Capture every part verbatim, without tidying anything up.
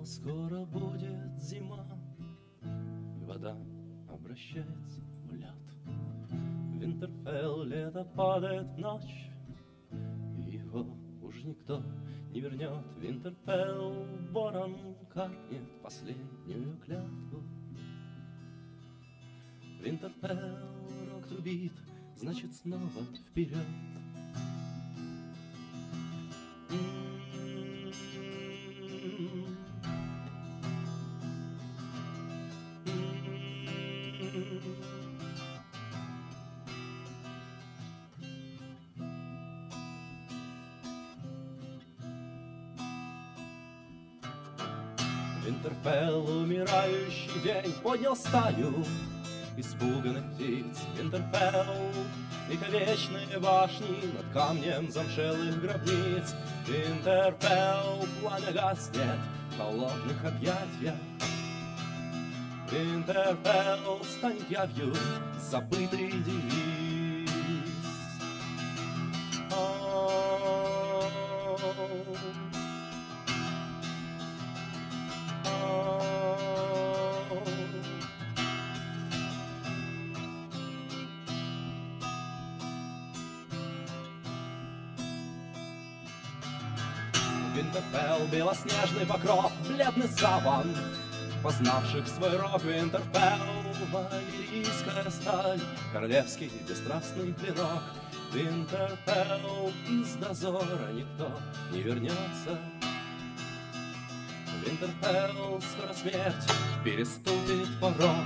скоро будет зима, и вода обращается в лед. Винтерфелл, лето падает в ночь, и его уж никто не вернет. Винтерфелл, ворон каркнет последнюю клятву. Винтерфелл, рок трубит, значит снова вперед. Винтерфелл, умирающий день, поднял стаю испуганных птиц. Винтерфелл, вековечные башни над камнем замшелых гробниц. Винтерфелл, пламя гаснет в холодных объятиях. Винтерфелл, станет явью забытый девиз. Винтерфелл, белоснежный покров, бледный саван познавших свой рок. Винтерфелл, валерийская сталь, королевский бесстрастный клинок. Винтерфелл, из дозора никто не вернется. Винтерфелл, скоро смерть переступит порог.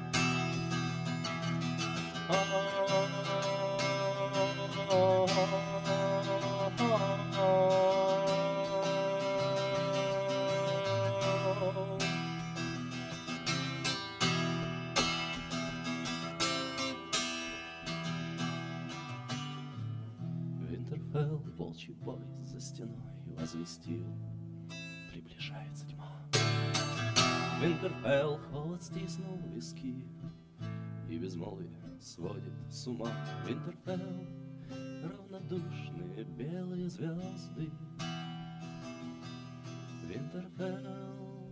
Винтерфелл, волчий бой за стеной возвестил: приближается тьма. Винтерфелл, холод стиснул виски, и безмолвие сводит с ума. Винтерфелл, равнодушные белые звезды. Винтерфелл,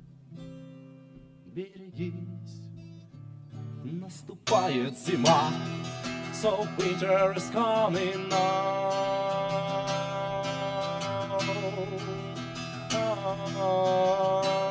берегись, наступает зима. So winter is coming now. Oh, oh, oh.